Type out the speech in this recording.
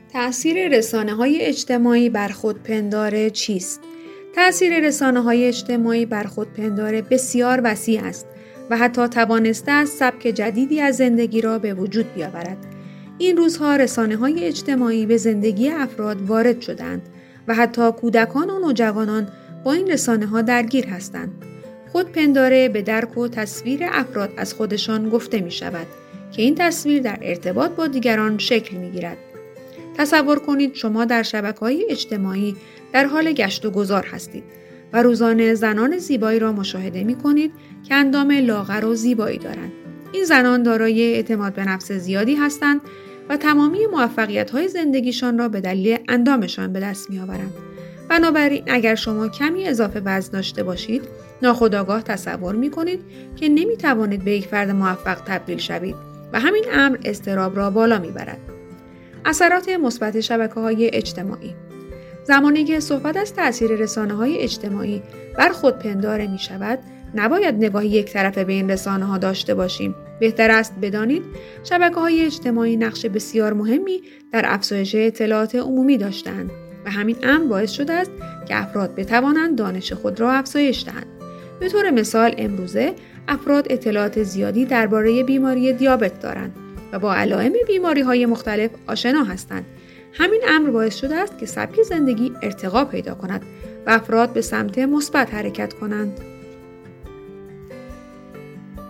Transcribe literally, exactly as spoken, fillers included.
تأثیر رسانه‌های اجتماعی بر خودپنداره چیست؟ تأثیر رسانه‌های اجتماعی بر خودپنداره بسیار وسیع است و حتی توانسته است سبک جدیدی از زندگی را به وجود بیاورد. این روزها رسانه‌های اجتماعی به زندگی افراد وارد شدند و حتی کودکان و نوجوانان با این رسانه‌ها درگیر هستند. خودپنداره به درک و تصویر افراد از خودشان گفته می شود که این تصویر در ارتباط با دیگران شکل می گیرد. تصور کنید شما در شبکه‌های اجتماعی در حال گشت و گذار هستید و روزانه زنان زیبایی را مشاهده می کنید که اندام لاغر و زیبایی دارند. این زنان دارای اعتماد به نفس زیادی هستند و تمامی موفقیت‌های زندگیشان را به دلیل اندامشان به دست می آورند. بنابراین اگر شما کمی اضافه وزن داشته باشید، ناخودآگاه تصور می کنید که نمی توانید به یک فرد موفق تبدیل شوید و همین امر اضطراب را بالا می برد. اثرات مثبت شبکه‌های اجتماعی. زمانی که صحبت از تأثیر رسانه‌های اجتماعی بر خودپنداره می شود، نباید نگاهی یک طرفه به این رسانه‌ها داشته باشیم. بهتر است بدانید شبکه‌های اجتماعی نقش بسیار مهمی در افزایش اطلاعات عمومی داشتند و همین امر باعث شده است که افراد بتوانند دانش خود را افزایش دهند. به طور مثال امروزه افراد اطلاعات زیادی درباره بیماری دیابت دارند و با علائم بیماری‌های مختلف آشنا هستند. همین امر باعث شده است که سبک زندگی ارتقا پیدا کند و افراد به سمت مثبت حرکت کنند.